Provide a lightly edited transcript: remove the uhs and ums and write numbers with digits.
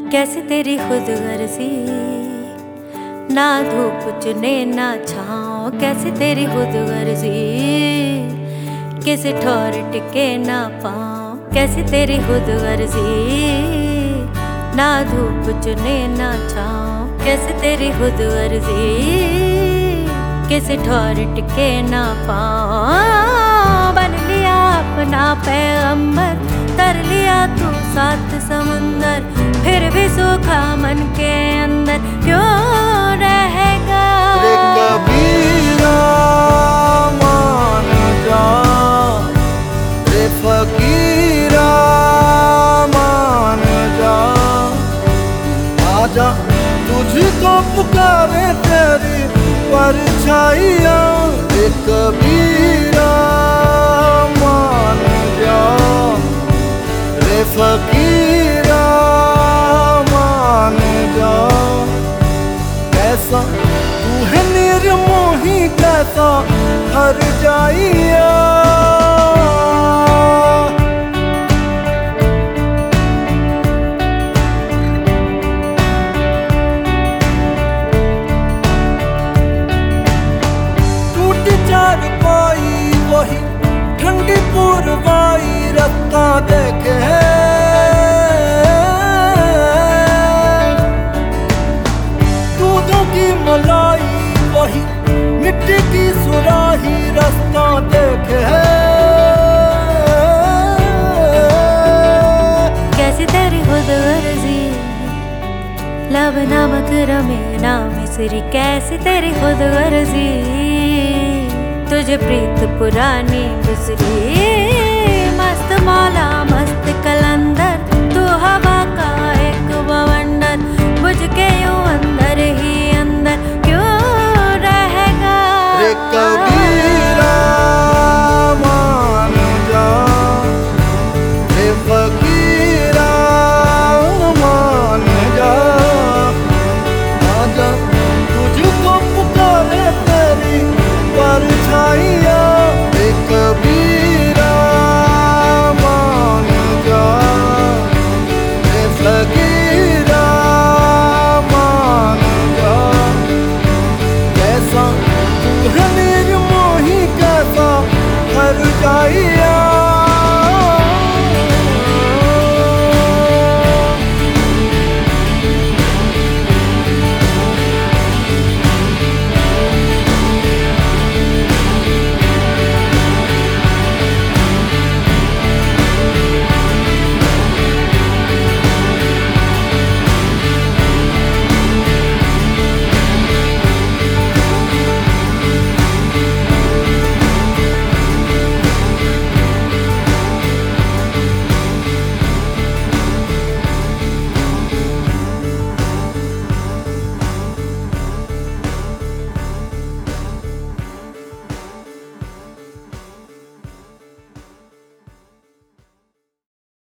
कैसे तेरी खुद गर्जी, ना धूप चुने ना छाँव। कैसे तेरी खुद गर्जी, किसी ठौर टिके ना पाँव। कैसे तेरी खुद गर्जी, ना धूप चुने ना छाँव। कैसे तेरी खुद गर्जी, किसी ठौर टिके ना पाँव। बन लिया अपना पैगंबर, तर लिया तू सात समंदर, फिर भी सूखा मन के अंदर क्यों रहेगा। रे कबीरा मान जा, रे फकीरा मान जा। आजा तुझको पुकारे तेरी परछाइयाँ। रे कबीरा मान जा, रे फकीरा मान जा। कैसा तू है निर्मोही, कैसा हर जाइया। टूट चार पाई वही ठंडी पुरवाई, रत्ता देखे दूधों की मलाई वही मिट्टी की सुराही, रास्ता देखे। कैसी तेरी खुद गर्जी, लब नमक रमे ना मिसरी। कैसी तेरी खुद गर्जी, तुझे प्रीत पुरानी गुजरी। मस्त मौला मस्त कलंदर,